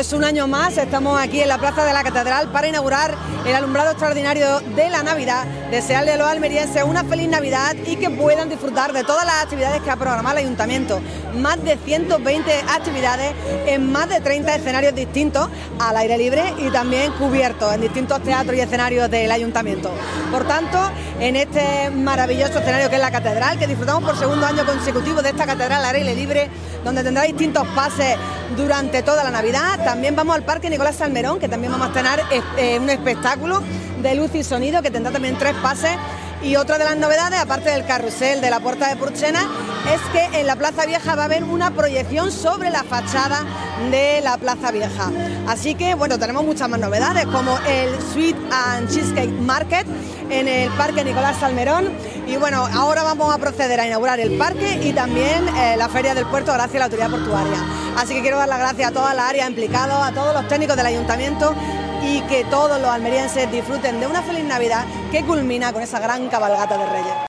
Pues un año más estamos aquí en la Plaza de la Catedral para inaugurar el alumbrado extraordinario de la Navidad. Desearle a los almerienses una feliz Navidad y que puedan disfrutar de todas las actividades que ha programado el Ayuntamiento. Más de 120 actividades en más de 30 escenarios distintos, al aire libre y también cubiertos en distintos teatros y escenarios del Ayuntamiento. Por tanto, en este maravilloso escenario que es la Catedral, que disfrutamos por segundo año consecutivo de esta Catedral al aire libre, donde tendrá distintos pases durante toda la Navidad. También vamos al Parque Nicolás Salmerón, que también vamos a tener un espectáculo de luz y sonido que tendrá también 3 pases. Y otra de las novedades, aparte del carrusel de la Puerta de Purchena, es que en la Plaza Vieja va a haber una proyección sobre la fachada de la Plaza Vieja. Así que, bueno, tenemos muchas más novedades, como el Sweet and Cheesecake Market en el Parque Nicolás Salmerón. Y bueno, ahora vamos a proceder a inaugurar el parque y también la Feria del Puerto gracias a la Autoridad Portuaria. Así que quiero dar las gracias a todas las áreas implicadas, a todos los técnicos del Ayuntamiento, y que todos los almerienses disfruten de una feliz Navidad que culmina con esa gran cabalgata de Reyes.